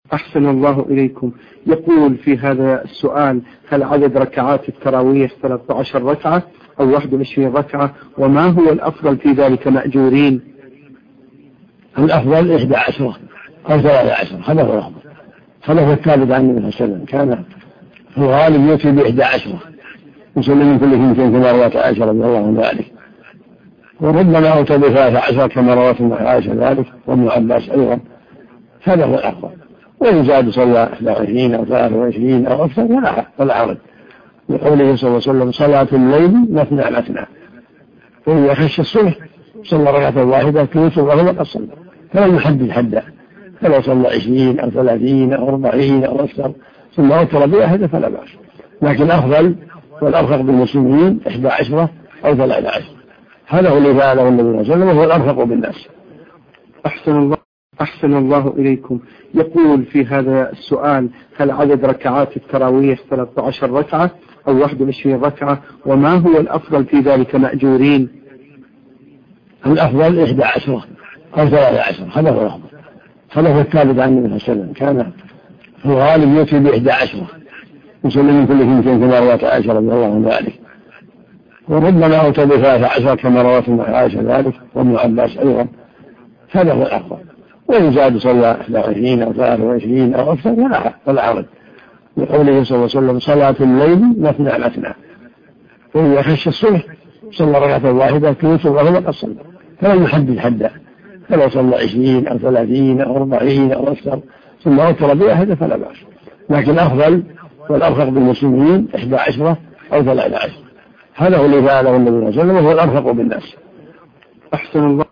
أحسن الله إليكم. يقول في هذا السؤال: هل عدد ركعات التراويح 13 ركعة أو 21 ركعة؟ وما هو الأفضل في ذلك مأجورين؟ الأفضل 11 أو 13، هذا هو الأفضل. هذا هو الثابت عن النبي صلى الله عليه وسلم، كان في الغالب يأتي ب11 يصلي من كل 200 كما رواه عائشة رضي الله عنها ذلك، وربما أوتى ب13 كما رواه عائشة ذلك وابن عباس أيضا. هذا هو الأفضل. وإن زاد صلى 21 أو 23 أو أكثر فلا حرج، لقوله صلى الله عليه وسلم: صلاة الليل مثنى مثنى، وإذا خش الصبح صلى ركعة واحدة كيف وهو قد صلى، فلم يحدد حدا، فلو صلى 20 أو 30 أو 40 أو أكثر ثم أوتر بواحدة فلا بأس، لكن أفضل والأرفق بالمسلمين 11 أو 13. هذا هو اللي فعله النبي صلى الله عليه وسلم وهو الأرفق بالناس. أحسن الله إليكم. يقول في هذا السؤال: هل عدد ركعات التراويح 13 ركعة أو 21 ركعة؟ وما هو الأفضل في ذلك مأجورين؟ الأفضل 11 أو 13، هذا هو الأفضل. هذا هو الثابت عن النبي صلى الله عليه وسلم، كان في الغالب يأتي ب11 يصلي من كل 200 كما رواه عائشة رضي الله عنها ذلك، وربما أوتى ب13 كما رواه عائشة ذلك وابن عباس أيضا. هذا هو الأفضل. وإن زاد صلى 21 أو 23 أو أكثر فلا حرج، لقوله صلى الله عليه وسلم: صلاة الليل مثنى مثنى، وإذا خش الصبح صلى ركعة واحدة كيف وهو قد صلى، فلم يحدد حدا، فلو صلى 20 أو 30 أو 40 أو أكثر ثم أوتر بواحدة فلا بأس، لكن أفضل والأرفق بالمسلمين 11 أو 13. هذا هو اللي فعله النبي صلى الله عليه وسلم وهو الأرفق بالناس. أحسن الله